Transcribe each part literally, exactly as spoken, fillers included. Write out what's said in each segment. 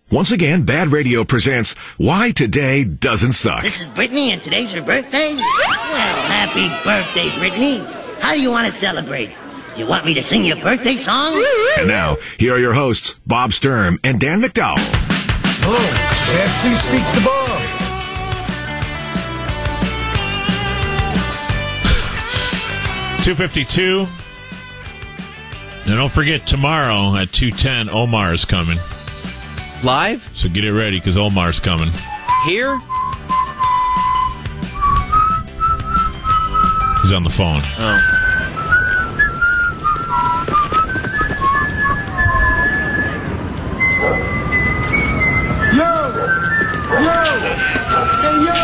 Once again, Bad Radio presents Why Today Doesn't Suck. This is Brittany, and today's her birthday? Well, happy birthday, Brittany. How do you want to celebrate? Do you want me to sing your birthday song? And now, here are your hosts, Bob Sturm and Dan McDowell. Oh, Dad, please speak to Bob. two fifty-two. And don't forget, tomorrow at two ten, Omar's coming. Live? So get it ready, because Omar's coming. Here? He's on the phone. Oh. Yo! Yo! Hey, yo!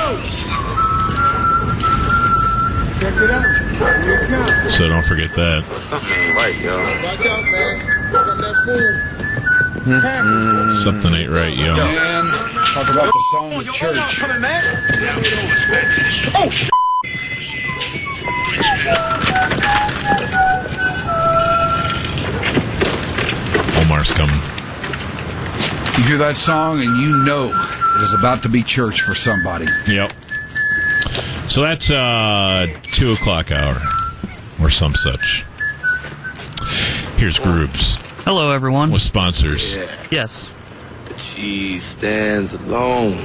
Check it out. Here it comes. So don't forget that. Something right, yo. Watch out, man. Look at that fool. Mm. Something ain't right, yo. Man, talk about the song of church. Oh, Omar's coming. You hear that song and you know it is about to be church for somebody. Yep. So that's uh two o'clock hour, or some such. Here's Groups. Hello, everyone. With sponsors. yeah. Yes. She stands alone.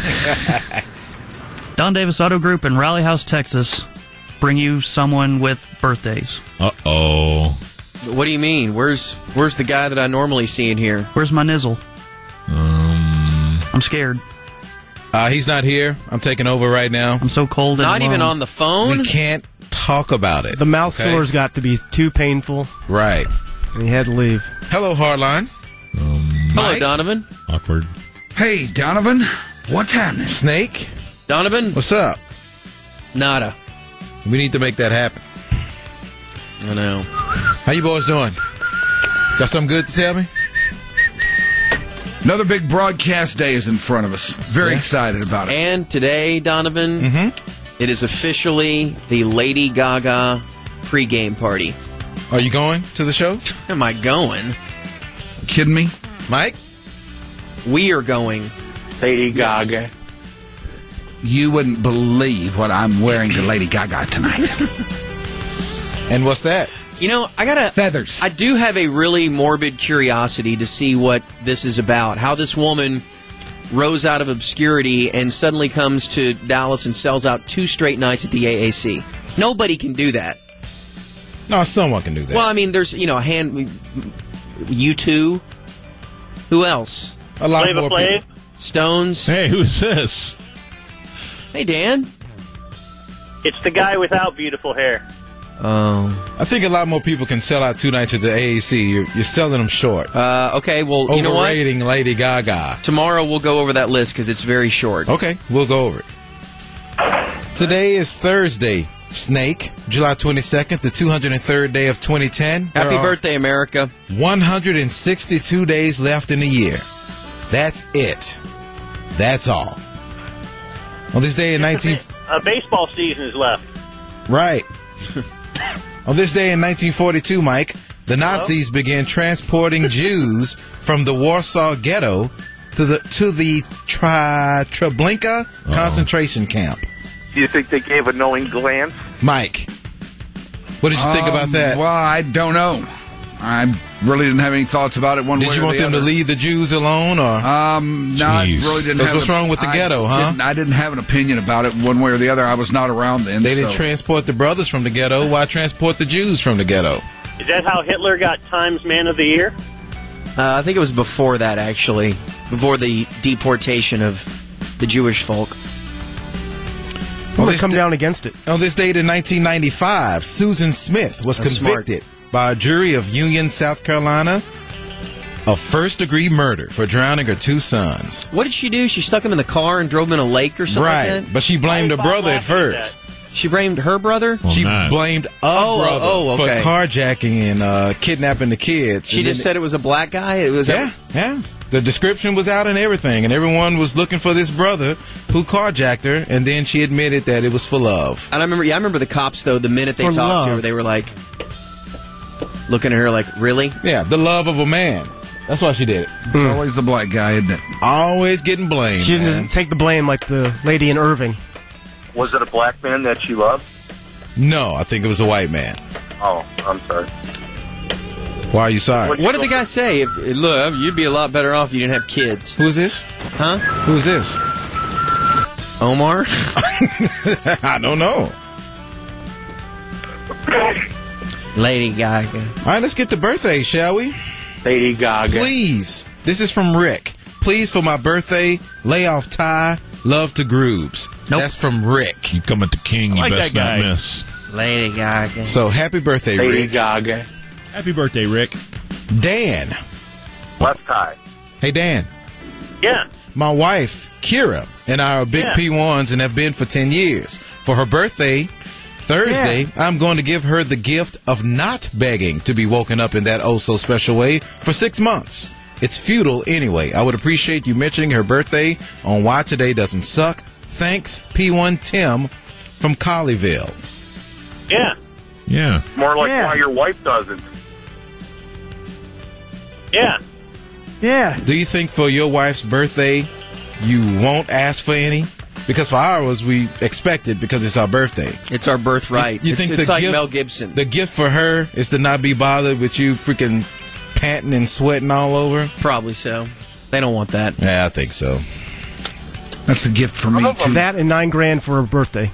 Don Davis Auto Group in Raleigh House, Texas, bring you someone with birthdays. Uh-oh. What do you mean? Where's where's the guy that I normally see in here? Where's my nizzle? Um, I'm scared. Uh, he's not here. I'm taking over right now. I'm so cold and Not even alone. on the phone? We can't talk about it. The mouth okay? sores got to be too painful, Right. and he had to leave. Hello, Hardline. um, Hello, Mike? Donovan. awkward. Hey, Donovan, what's happening? Snake. Donovan? What's up? Nada. We need to make that happen. I know. How you boys doing? Got something good to tell me? Another big broadcast day is in front of us. Very Yeah. excited about it. And today, Donovan, Mm-hmm. it is officially the Lady Gaga pregame party. Are you going to the show? Am I going? Kidding me? Mike? We are going. Lady Gaga. You wouldn't believe what I'm wearing to Lady Gaga tonight. And what's that? You know, I gotta... Feathers. I do have a really morbid curiosity to see what this is about. How this woman rose out of obscurity and suddenly comes to Dallas and sells out two straight nights at the A A C. Nobody can do that. No, someone can do that. Well, I mean, there's, you know, a hand... U two. Who else? A lot Flava more Flav? people. Stones. Hey, who's this? Hey, Dan. It's the guy without beautiful hair. Oh. I think a lot more people can sell out two nights at the A A C. You're, you're selling them short. Uh, okay, well, you know what? Overrating Lady Gaga. Tomorrow we'll go over that list because it's very short. Okay, we'll go over it. Today is Thursday, Snake, July twenty-second, the two hundred third day of twenty ten. Happy There are birthday, America. one hundred sixty-two days left in the year. That's it. That's all. On this day in nineteen... A baseball season is left. Right. On this day in nineteen forty-two, Mike, the Nazis began transporting Jews from the Warsaw Ghetto to the to the Tri- Treblinka concentration camp. Do you think they gave a knowing glance? Mike, what did you think about Um, that? Well, I don't know. I really didn't have any thoughts about it one way Did you or want the them other. to leave the Jews alone, or Um, no, I Jeez. really didn't That's have what's a- wrong with the I ghetto, huh? didn't- I didn't have an opinion about it one way or the other. I was not around then. they didn't so. transport the brothers from the ghetto? Why transport the Jews from the ghetto? Is that how Hitler got Times Man of the Year? Uh, I think it was before that, actually. Before the deportation of the Jewish folk. I'm On going this to come da- down against it. On this date in nineteen ninety-five, Susan Smith was That's smart. convicted by a jury of Union, South Carolina, of first-degree murder for drowning her two sons. What did she do? She stuck him in the car and drove him in a lake or something Right, like that? but she blamed her Why brother at laughing at first. She blamed her brother? Well, She not. blamed a Oh, brother oh, okay. for carjacking and uh, kidnapping the kids. She And just then- said it was a black guy? It was yeah, yeah. The description was out and everything, and everyone was looking for this brother who carjacked her, and then she admitted that it was for love. And I remember, yeah, I remember the cops, though, the minute they For talked to love. her, they were like, looking at her like, really? Yeah, the love of a man. That's why she did it. It's always the black guy, isn't it? Always getting blamed. She man. didn't take the blame like the lady in Irving. Was it a black man that she loved? No, I think it was a white man. Oh, I'm sorry. Why are you sorry? What did the guy say? If look, you'd be a lot better off if you didn't have kids. Who is this? Huh? Who is this? Omar? I don't know. Lady Gaga. All right, let's get to birthday, shall we? Lady Gaga. Please. This is from Rick. Please, for my birthday, lay off Ty, love to Groobs. Nope. That's from Rick. You come at the king, you I like best that not guy. miss. Lady Gaga. So, happy birthday, Lady Rick. Gaga. Happy birthday, Rick. Dan. Left eye. Hey, Dan. Yeah. My wife, Kira, and I are big Yeah. P ones and have been for ten years. For her birthday, Thursday, I'm going to give her the gift of not begging to be woken up in that oh-so-special way for six months. It's futile anyway. I would appreciate you mentioning her birthday on Why Today Doesn't Suck. Thanks, P one Tim from Colleyville. Yeah. Yeah. More like Yeah. why your wife doesn't. Yeah. Yeah. Do you think for your wife's birthday, you won't ask for any? Because for ours, we expect it because it's our birthday. It's our birthright. You it's think it's the like gift- Mel Gibson. The gift for her is to not be bothered with you freaking panting and sweating all over? Probably so. They don't want that. Yeah, I think so. That's a gift for me, too. That and nine grand for her birthday.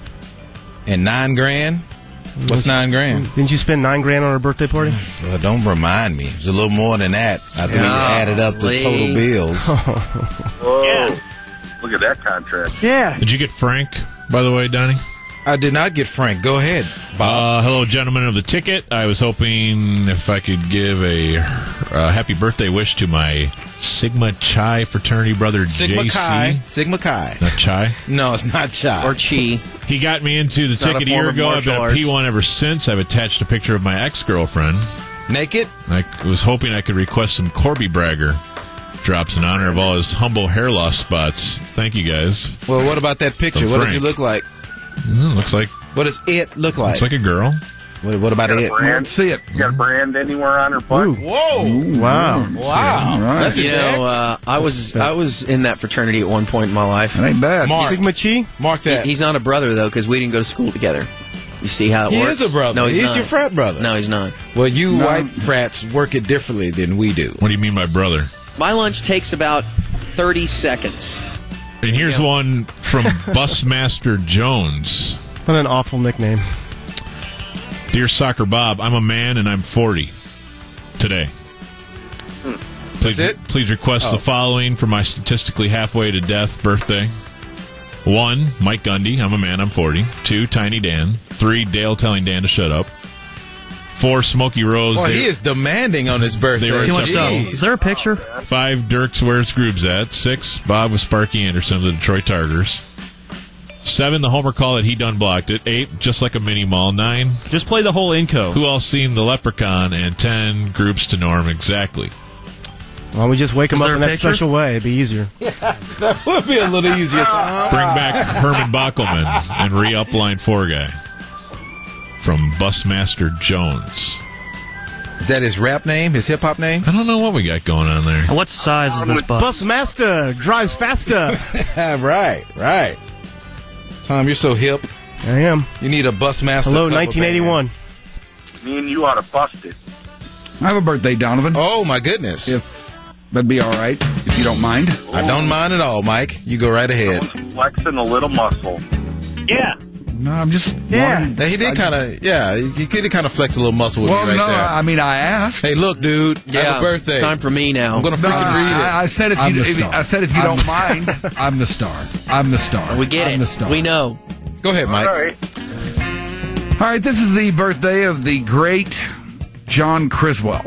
And nine grand? What's nine grand? Didn't you spend nine grand on her birthday party? Well, don't remind me. It was a little more than that. After we added up the total Golly. bills. Whoa. Yeah. Look at that contract. Yeah. Did you get Frank, by the way, Donnie? I did not get Frank. Go ahead, Bob. Uh, hello, gentlemen of the ticket. I was hoping if I could give a uh, happy birthday wish to my Sigma Chi fraternity brother, Sigma J C. Chi. Sigma Chi. Not Chi. No, it's not Chi. Or Chi. He got me into the It's not a ticket a form year of ago. I've martial been arts. P one ever since. I've attached a picture of my ex-girlfriend. Naked? I was hoping I could request some Corby Bragger drops in honor of all his humble hair loss spots. Thank you, guys. Well, what about that picture? From What does he Frank. look like? Mm, looks like What does it look like? looks like a girl. What, what about Got a it? brand? See it. You got a brand anywhere on her butt? Whoa! Wow. Wow! All right. That's his You ex? know, uh, I was I was in that fraternity at one point in my life. That ain't bad. Mark. Sigma Chi? Mark that. He's not a brother though, because we didn't go to school together. You see how it He works? is a brother. No, he's, He's not. your frat brother. No, he's not. Well, you No. white frats work it differently than we do. What do you mean by brother? My lunch takes about thirty seconds. And here's Yeah. one from Busmaster Jones. What an awful nickname. Dear Soccer Bob, I'm a man and I'm forty today. Please, That's it? please request Oh. the following for my statistically halfway to death birthday. One, Mike Gundy. I'm a man. I'm forty. Two, Tiny Dan. Three, Dale telling Dan to shut up. Four, Smokey Rose. Well, They- he is demanding on his birthday. They were Too much stuff. Jeez. Is there a picture? Five, Dirk's Where's Grooves At. Six, Bob with Sparky Anderson of the Detroit Tigers. Seven, the homer call that he done blocked it. Eight, just like a mini mall. Nine, Just play the whole Inco. who all seen the Leprechaun? And ten, groups to Norm exactly. Why don't we just wake Is him up there in a that picture? special way? It'd be easier. That would be a little easier, Tom. Bring back Herman Bockelman and re-up line four guy from Busmaster Jones. Is that his rap name? His hip hop name? I don't know what we got going on there. What size is this bus? Bus master drives faster. right, right. Tom, you're so hip. I am. You need a bus master. Hello, cover nineteen eighty-one. Me and you ought to bust it. I have a birthday, Donovan. band. Oh my goodness! If that'd be all right, if you don't mind. I don't mind at all, Mike. You go right ahead. Someone's flexing a little muscle. Yeah. No, I'm just. Yeah. wanting- Now, he did kind of, yeah, he did kind of flex a little muscle with Well, me right no, there. I mean, I asked. Hey, look, dude, Yeah, have a birthday. Time for me now. I'm gonna No, freaking read it. I, I said if I'm you, the if, star. I said if you I'm don't the mind. I'm the star. I'm the star. we get I'm the it. star. We know. Go ahead, Mike. All right. All right, this is the birthday of the great John Criswell.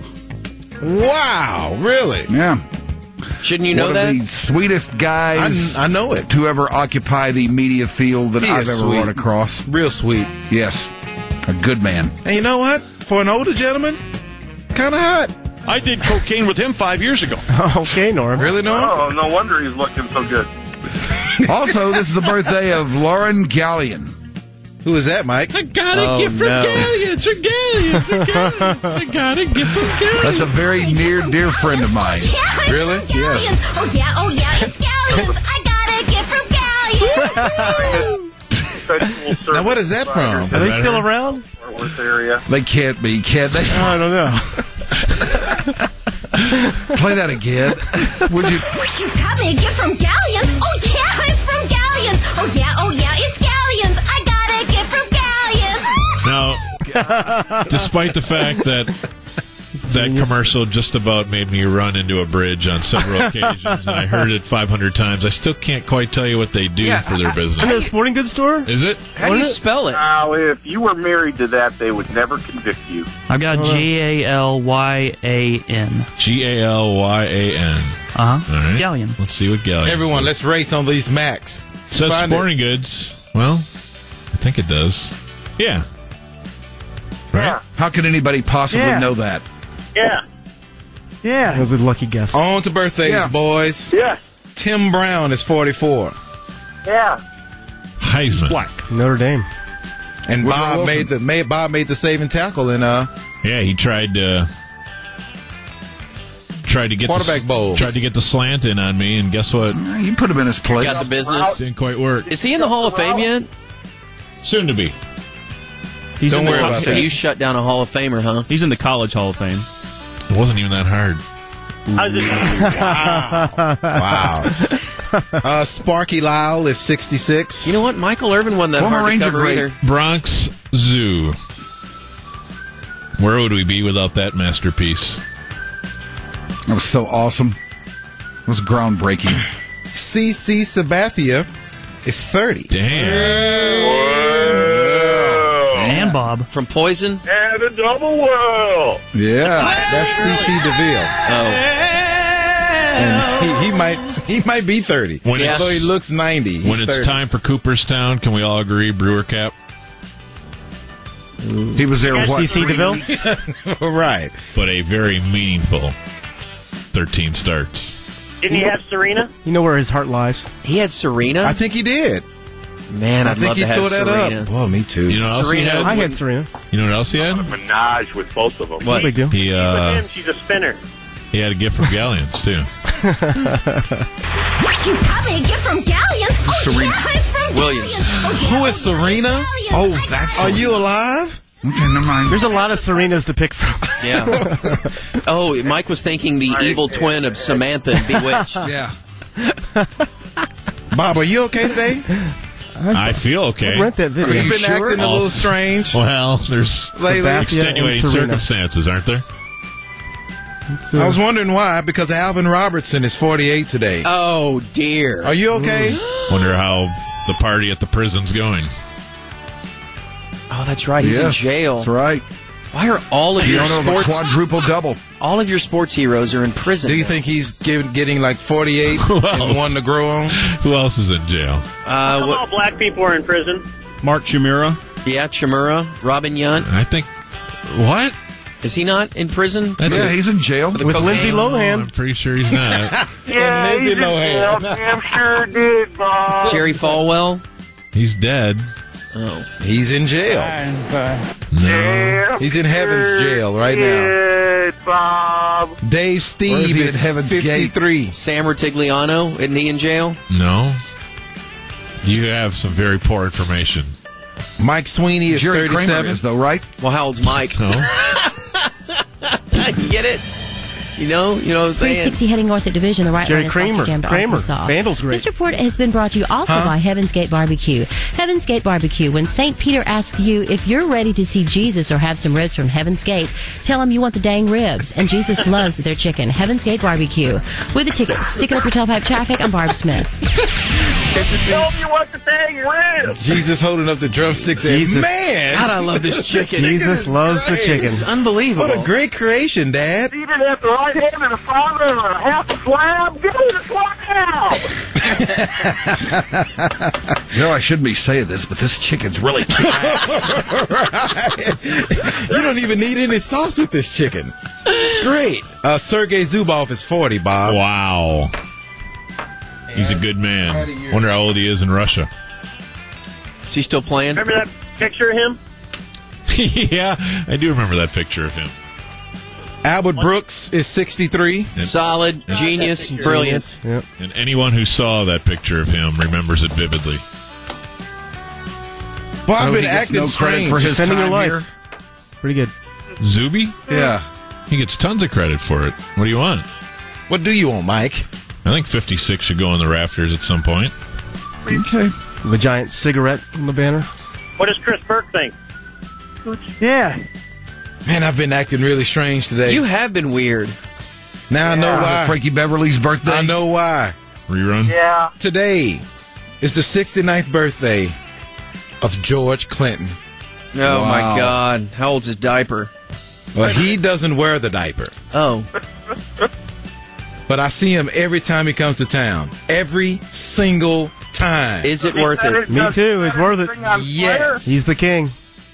Wow, really? Yeah. Shouldn't you know One that? of the sweetest guys I, I know it. to ever occupy the media field that He I've is ever sweet. run across. Real sweet. Yes. A good man. And you know what? For an older gentleman, kind of hot. I did cocaine with him five years ago. Okay, Norm. Really, Norm? Oh, no wonder he's looking so good. Also, this is the birthday of Lauren Gallion. Who is that, Mike? I got a Oh, gift from no. Galleons. From Galleons. From Galleons. I got a gift from Galleons. That's a very near, dear friend of mine. Really? Yes. Oh yeah, oh yeah, it's Galleons. I got a gift from Galleons. Now, what is that from? Are they still around? Fort Worth area. They can't be, can they? I don't know. Play that again. Would you? You got me a gift from Galleons. Oh yeah, it's from Galleons. Oh yeah, oh yeah, it's Galleons. I got a gift from Galleons. Now, despite the fact that that commercial just about made me run into a bridge on several occasions, and I heard it five hundred times, I still can't quite tell you what they do Yeah, for their business. In a sporting goods store? Is it? How do you spell it? Now, if you were married to that, they would never convict you. I've got G A L Y A N. G A L Y A N. Uh huh. All right. Galleon. Let's see what Galleon Everyone, let's race on these Macs. says. Find Sporting goods. Well, I think it does. Yeah. Right? How can anybody possibly Yeah. know that? Yeah. Yeah. That was a lucky guess. On to birthdays, Yeah. boys. Yeah. Tim Brown is forty-four. Yeah. Heisman. Black. Notre Dame. And Woodrow Bob Wilson. made the made, Bob made the saving tackle in uh Yeah, he tried to tried to get Quarterback the, bowl. Tried to get the slant in on me, and guess what? You put him in his place. Got the business. Didn't quite work. Is he in the Hall of Fame yet? Soon to be. He's Don't in the, worry about So that. you shut down a Hall of Famer, huh? He's in the College Hall of Fame. It wasn't even that hard. Wow. uh, Sparky Lyle is sixty-six. You know what? Michael Irvin won that Former hard to Ranger cover great. either. Bronx Zoo. Where would we be without that masterpiece? That was so awesome. It was groundbreaking. C C Sabathia is thirty. Damn. And Bob. From Poison? And a double well. Yeah, that's C C DeVille. Oh. And he, he might he might be thirty. When Yeah. Although he looks ninety. He's When it's thirty. time for Cooperstown, can we all agree Brewer cap? He was there, what, C C three DeVille? weeks? Right. But a very meaningful thirteen starts. Didn't he have Serena? You know where his heart lies. He had Serena? I think he did. Man, I I'd think love he to have tore that Serena. up. Boy, me too. You know what else he Serena- had? I had Serena. You know what else he had? Menage with both of them. What? No big deal. He With uh, him, she's a spinner. he had a gift from Galleons too. You got me a gift from Galleons. Oh Serena. yeah, it's from Williams. Galleons. Oh, yeah, Who is oh, yeah, Serena? it's Galleons. Oh, I that's Are Serena. you alive? Okay, never mind. There's a lot of Serenas to pick from. Yeah. Oh, Mike was thinking the evil twin of Samantha and Bewitched. Yeah. Bob, are you okay today? I feel okay. Rent that video. You've been sure? acting a I'll- little strange. Well, there's Lately. Sabathia extenuating and Serena. circumstances, aren't there? It's, uh, I was wondering why, because Alvin Robertson is forty-eight today. Oh, dear. Are you okay? Wonder how the party at the prison's going. Oh, that's right. He's in Yes, jail. That's right. Why are all of The your owner of a sports quadruple double. all of your sports heroes are in prison? Do you think he's give, getting like forty-eight Who and else? one to grow on? Who else is in jail? Uh, what, black people are in prison. Mark Chimura. yeah, Chimura, Robin Yount. I think. What? Is he not in prison? That's Yeah, a- he's in jail. The with cocaine? Lindsay I'm Lohan. pretty sure he's not. Yeah, Lindsay Lohan. damn sure did, Bob. Jerry Falwell. He's dead. Oh, He's in jail. No. He's in heaven's jail right now. Did, Bob. Dave Where is Steve he in is Heaven's Gate? fifty-three. Sam Rutigliano. Isn't he in jail? No. You have some very poor information. Mike Sweeney is Jerry Kramer thirty-seven. is, though, right? Well, how old's Mike? No. You get it? You know? You know what I'm three saying? sixty heading north at Division, the right Jerry lane is Kramer. off jammed to Kramer. Arkansas. Vandal's great. This report has been brought to you also Huh? by Heaven's Gate Barbecue. Heaven's Gate Barbecue. When Saint Peter asks you if you're ready to see Jesus or have some ribs from Heaven's Gate, tell him you want the dang ribs. And Jesus loves their chicken. Heaven's Gate Barbecue. With a ticket, sticking up your tailpipe traffic, I'm Barb Smith. Tell me what the thing is. Jesus holding up the drumsticks there. Jesus. Man! God, I love this chicken. Jesus loves the great. chicken. It's unbelievable. What a great creation, Dad. Even at the right hand of the Father and a half a slab, give me the slab. You know, I shouldn't be saying this, but this chicken's really kick-ass. You don't even need any sauce with this chicken. It's great. Uh, Sergei Zubov is forty, Bob. Wow. He's a good man. Wonder how old he is in Russia. Is he still playing? Remember that picture of him? Yeah, I do remember that picture of him. Albert Brooks is sixty-three. Solid, genius, brilliant. Yep. And anyone who saw that picture of him remembers it vividly. Well, I've So been he gets acting no strange. credit for his Defending time your life. here. Pretty good. Zuby? Yeah. He gets tons of credit for it. What do you want? What do you want, Mike? I think fifty-six should go on the rafters at some point. Okay. The giant cigarette on the banner. What does Chris Burke think? Yeah. Man, I've been acting really strange today. You have been weird. Now I know Was it why. Frankie Beverly's birthday? I know why. Rerun? Yeah. Today is the sixty-ninth birthday of George Clinton. Oh, Wow. my God. How old's his diaper? Well, he doesn't wear the diaper. Oh. But I see him every time he comes to town. Every single time. Is it worth it? Me too. It's worth it. Yes. He's the king.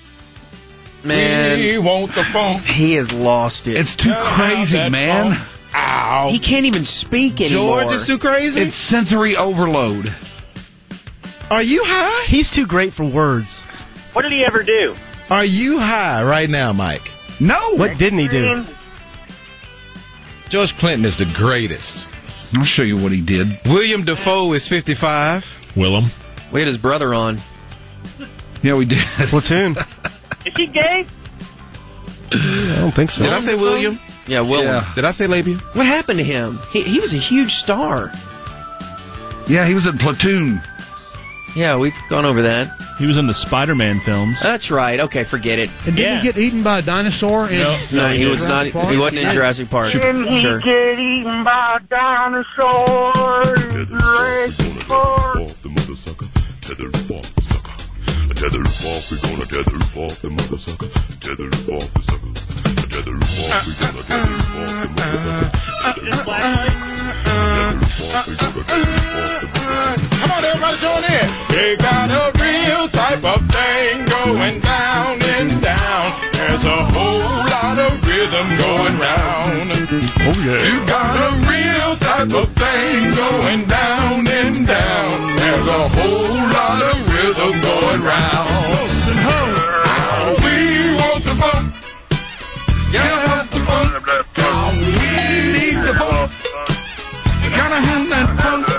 Man, We want the phone. he has lost it. It's too crazy, man. Ow. He can't even speak anymore. George is too crazy? It's sensory overload. Are you high? He's too great for words. What did he ever do? Are you high right now, Mike? No. What didn't he do? George Clinton is the greatest. I'll show you what he did. William Dafoe is fifty-five. Willem? We had his brother on. Yeah, we did. Platoon. Is he gay? I don't think so. Did I say William? Yeah, Willem. Yeah. Did I say Labia? What happened to him? He, he was a huge star. Yeah, he was in Platoon. Yeah, we've gone over that. He was in the Spider-Man films. That's right. Okay, forget it. And did Yeah. he get eaten by a dinosaur? In, No, no, he was not. Jurassic Park? He wasn't in Jurassic Park. Didn't he Sure. get eaten by a dinosaur? Jurassic Park. Off the mother sucker, tether off the sucker. Tether off, we gonna tether off the mother sucker. Tether off the sucker. Tether off, we gonna tether off the mother sucker. Tether off, we gonna tether off the mother sucker. Come on, everybody join in. They got a real type of thing going down and down. There's a whole lot of rhythm going round. Oh, yeah. You got a real type of thing going down and down. There's a whole lot of rhythm going round. And ho, how we want the funk. Yeah, want the funk. How we need the funk. Gotta have that funk.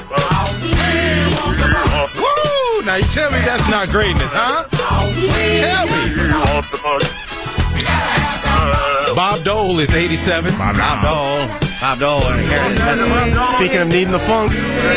Woo! Now you tell me that's not greatness, huh? Tell me. Bob Dole is eighty-seven. Bob Dole. Bob Dole. That's one. Speaking of needing the funk.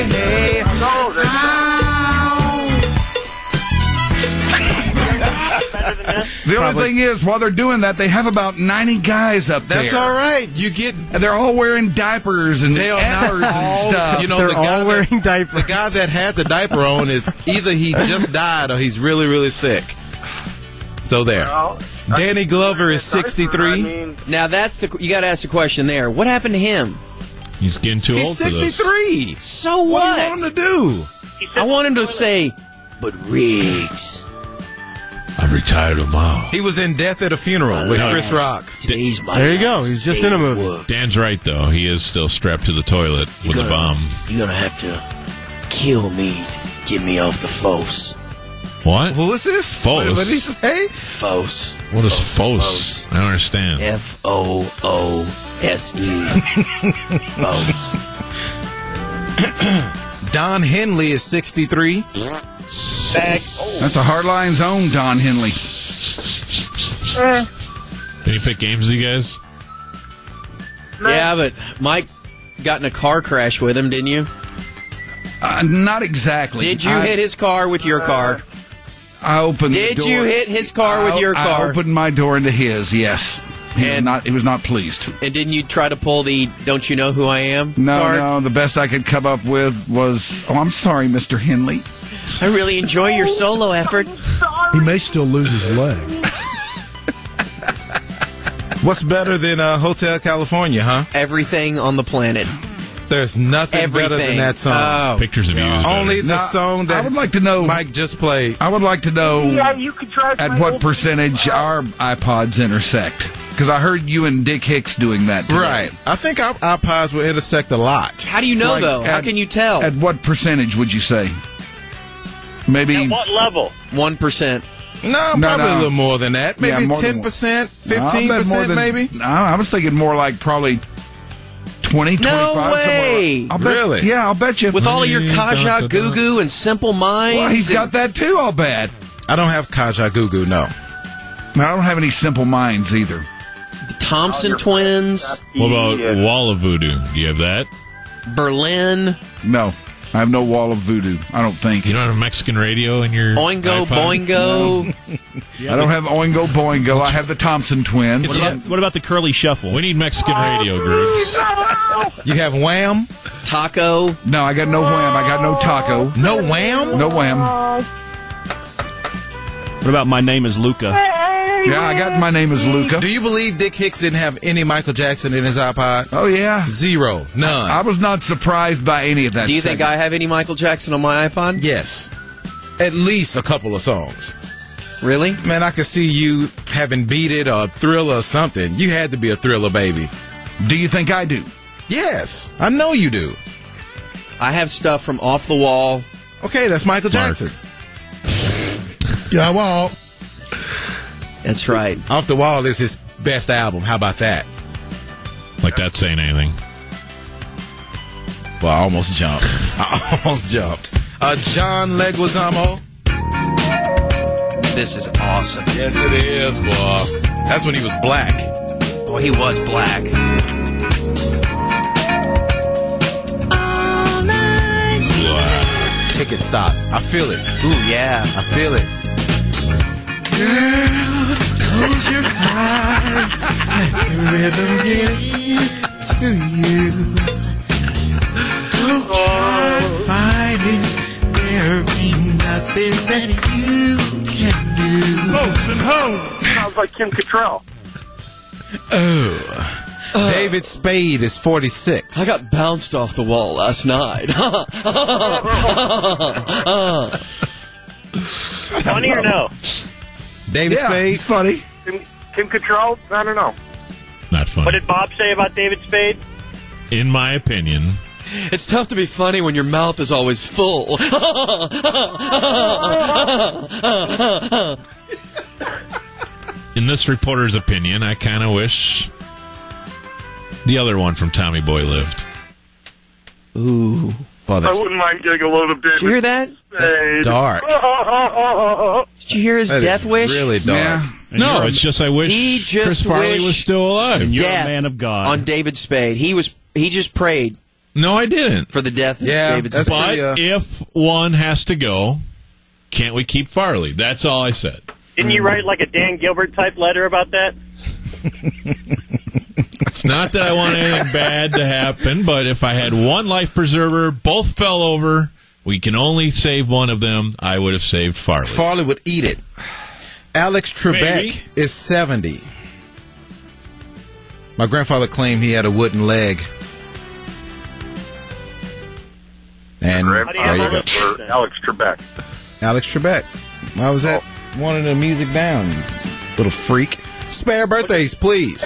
The only thing is, while they're doing that, they have about ninety guys up there. That's all right. You get. And they're all wearing diapers and They are not diapers and all. stuff. You know, They're the all guy wearing that, diapers. The guy that had the diaper on is either he just died or he's really, really sick. So there. Danny Glover is sixty-three. Now that's the you got to ask the question there. What happened to him? He's getting too He's old for this. sixty-three. So What what? do you want him to do? I want him to say, but Riggs. I'm retired tomorrow. He was in Death at a Funeral with No. Chris Rock. Today's my There you go. last He's just day in a of movie. work. Dan's right, though. He is still strapped to the toilet with You're a gonna- bomb. You're gonna have to kill me to get me off the Fosse. What? Who is this? Fosse. What did he say? Fosse. What is Fosse? I don't understand. F O O S E. Fosse. Don Henley is sixty-three. That's a hardline zone, Don Henley. Can you pick games with you guys? Yeah, but Mike got in a car crash with him, didn't you? Uh, not exactly. Did you I, hit his car with your car? I opened. Did the door. you hit his car with I- your I car? opened my door into his. Yes. He was And- not. He was not pleased. And didn't you try to pull the "Don't you know who I am"? No, card? no. The best I could come up with was, "Oh, I'm sorry, Mister Henley." I really enjoy your solo effort. He may still lose his leg. What's better than uh, Hotel California, huh? Everything on the planet. There's nothing better Everything. than that song. Oh. Pictures of you. is better. Only the Now, song I that would like to know. Mike just played. I would like to know Yeah, you could try at what percentage our iPods intersect. Because I heard you and Dick Hicks doing that today. Right. I think our iPods will intersect a lot. How do you know, Like, though? How at- can you tell? At what percentage would you say? Maybe At what level? One percent. No, No, probably no. a little more than that. Yeah, Maybe more than ten percent, No, I bet fifteen more percent, than- maybe. No, I was thinking more like probably twenty, No twenty-five. way. Somewhere. I'll bet, Really? Yeah, I'll bet you. With all of your Kaja Goo Goo and Simple Minds. Well, he's and- got that too, I'll bet. I don't have Kaja Goo Goo, no. No, I don't have any Simple Minds either. the Thompson Twins, What about Wall of Voodoo? Do you have that? Berlin, No, I have no Wall of Voodoo. I don't think. You don't have a Mexican radio in your Oingo iPod? Boingo. I don't have Oingo Boingo. I have the Thompson Twins. What about, what about the Curly Shuffle? We need Mexican radio, Grooves. You have Wham? Taco. No, I got no Wham. I got no Taco. No Wham? No Wham. What about My Name is Luca? Yeah, I got My Name is Luca. Do you believe Dick Hicks didn't have any Michael Jackson in his iPod? Oh, yeah. Zero. None. I was not surprised by any of that. Do you think I have any Michael Jackson on my iPod? Yes. At least a couple of songs. Really? Man, I could see you having Beat It or Thriller or something. You had to be a Thriller baby. Do you think I do? Yes. I know you do. I have stuff from Off the Wall. Okay, that's Michael Mark. Jackson. Yeah, well, That's right. Off the Wall is his best album. How about that? Like that's saying anything. Well, I almost jumped. I almost jumped. Uh, John Leguizamo. This is awesome. Yes, it is, boy. That's when he was black. Boy, he was black. Ticket stop. I feel it. Ooh, yeah. I feel it. Girl, close your eyes. Let the rhythm get to you. Don't try fighting. There ain't nothing that you can do. Folks and hoes. Sounds like Kim Cattrall. Oh. Uh, David Spade is forty-six. I got bounced off the wall last night. Funny or no? David Yeah, Spade? it's funny. Kim, Kim Cattrall? I don't know. Not funny. What did Bob say about David Spade? In my opinion, It's tough to be funny when your mouth is always full. in this reporter's opinion, I kind of wish the other one from Tommy Boy lived. Ooh. Well, I wouldn't mind getting a load of David Did you hear that? Spade. dark. Did you hear his That death is wish? really dark. Yeah. No, it's just I wish He just Chris Farley wished- was still alive. You're Death a man of God. on David Spade. He was. He just prayed No, I didn't. for the death of Yeah, David that's Spade. But pretty, uh, if one has to go, can't we keep Farley? That's all I said. Didn't you write like a Dan Gilbert type letter about that? It's not that I want anything bad to happen, but if I had one life preserver, both fell over, we can only save one of them, I would have saved Farley. Farley would eat it. Alex Trebek Maybe. is seventy. My grandfather claimed he had a wooden leg. And How do you there you have go. it for Alex Trebek? Alex Trebek. Why was that? Wanting the music down, you little freak. Spare birthdays, please.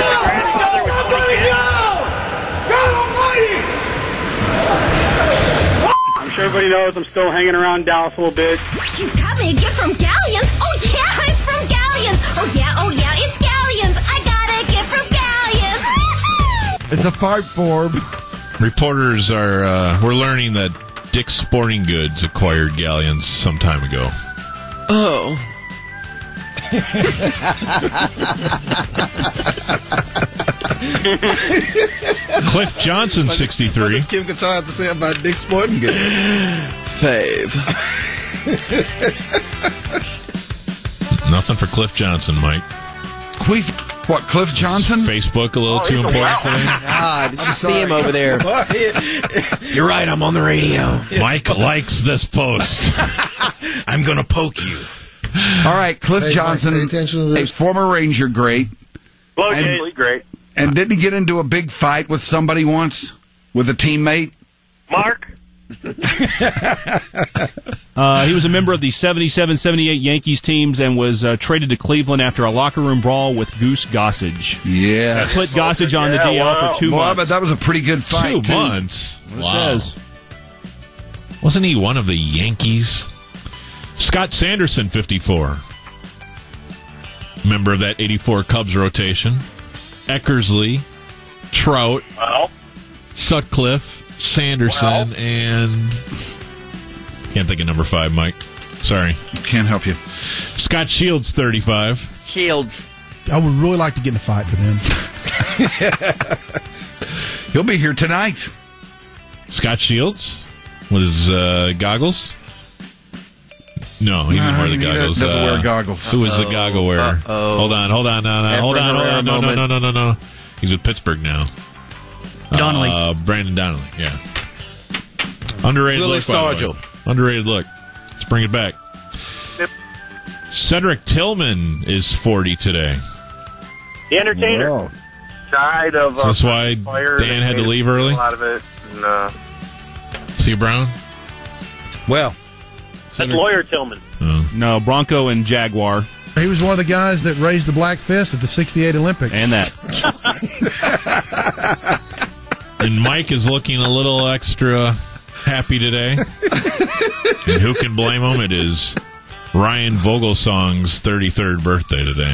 I'm sure everybody knows I'm still hanging around Dallas a little bit. You got me a gift from Galleons. Oh yeah, it's from Galleons. Oh yeah, oh yeah, it's Galleons. I got a gift from Galleons. It's a fart form. Reporters are, uh, we're learning that Dick's Sporting Goods acquired Galleons some time ago. Oh. Cliff Johnson, What sixty-three. does Kim Cattrall have to say about Dick's Sporting Goods? Fave. Nothing for Cliff Johnson, Mike. Quiz, what, Cliff Johnson? Facebook a little Oh, too he's a important wow. for him. Ah, did you see him over there? You're right, I'm on the radio. Mike likes this post. I'm going to poke you. All right, Cliff Hey, Johnson, Mike, pay attention to a this. former Ranger great. Blow And- Jay's great. And didn't he get into a big fight with somebody once? With a teammate? Mark? Uh, he was a member of the seventy-seven seventy-eight Yankees teams and was uh, traded to Cleveland after a locker room brawl with Goose Gossage. Yes. Put Gossage on the Yeah, D L wow. for two Well, I months. bet that was a pretty good fight. Two too. months. It Wow. says. Wasn't he one of the Yankees? Scott Sanderson, fifty-four. member of that eighty-four Cubs rotation. Eckersley, Trout, Well, Sutcliffe, Sanderson, and... Can't think of number five, Mike. Sorry. Can't help you. Scott Shields, thirty-five. Shields. I would really like to get in a fight with him. He'll be here tonight. Scott Shields with his uh, goggles. No, he didn't No, wear the he goggles. doesn't uh, wear goggles. Who was the Uh-oh. goggle wearer? Uh-oh. Hold on, hold on, no, no, Efren hold on, hold Herrera on, no, no, moment. no, no, no, no. He's with Pittsburgh now. Donnelly. Uh, Brandon Donnelly, yeah. Underrated Willie look, by the way. Stargell. Underrated look. Let's bring it back. Yep. Cedric Tillman is forty today. the entertainer. Wow. Died of. Is this why Dan had to leave early? A lot of it. And, uh, See Brown? Well, That's lawyer Tillman. Oh. No, Bronco and Jaguar. He was one of the guys that raised the black fist at the sixty-eight Olympics. And that. And Mike is looking a little extra happy today. And who can blame him? It is Ryan Vogelsong's thirty-third birthday today.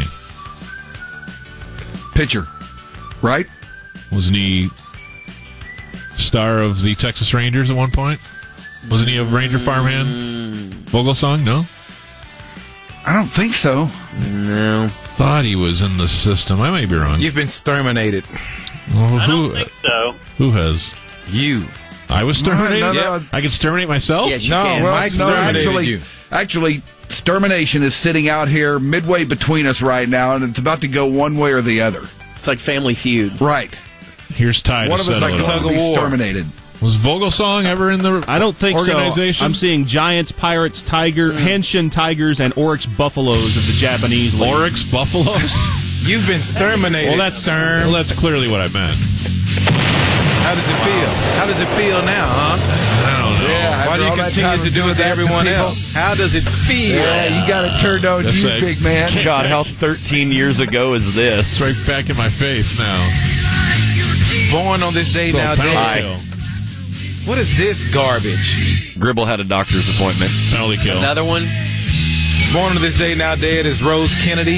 Pitcher, right? Wasn't he star of the Texas Rangers at one point? Wasn't he a Ranger farmhand? Vogelsong? No? I don't think so. No. Thought he was in the system. I may be wrong. you've been exterminated. Well, I who, don't think so. who has? You. I was terminated? No, no, no. I can terminate myself? Yes, you No, can. well, Well, Mike no, exterminated actually, you. actually, extermination is sitting out here midway between us right now, and it's about to go one way or the other. It's like Family Feud. Right. Here's Ty One to of us settle is it going all. to be war. exterminated. Was Vogelsong ever in the I don't think organization? so. I'm seeing Giants, Pirates, Tiger, Mm. Henshin Tigers, and Oryx Buffaloes of the Japanese league. Oryx Buffaloes? You've been exterminated. Well, that's well, that's clearly what I meant. How does it feel? How does it feel now, huh? I don't know. Yeah, Why do you after all that continue time to of do doing it to that everyone people? else? How does it feel? Yeah, you got it turned on That's you, like- big man. God, how thirteen years ago is this? It's right back in my face now. Born on this day So now, penalty dead. kill. What is this garbage? Gribble had a doctor's appointment. Penalty kill. Another one. Born on this day now, dead is Rose Kennedy.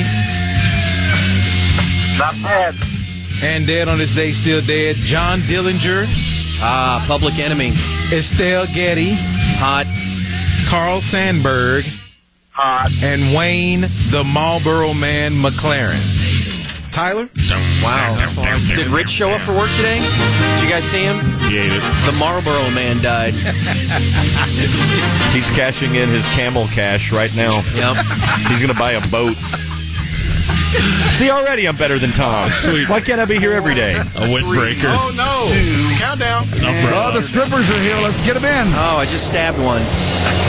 not bad. And dead on this day, still dead, John Dillinger. Ah, Public Enemy. Estelle Getty. Hot. Carl Sandburg. Hot. And Wayne the Marlboro Man McLaren. Tyler? Wow. Did Rich show up for work today? Did you guys see him? He ate it. The Marlboro Man died. He's cashing in his camel cash right now. Yep. He's going to buy a boat. See, already I'm better than Tom. Sweet. Why can't I be here every day? A windbreaker. Oh, no. Countdown. Oh, the strippers are here. Let's get them in. Oh, I just stabbed one.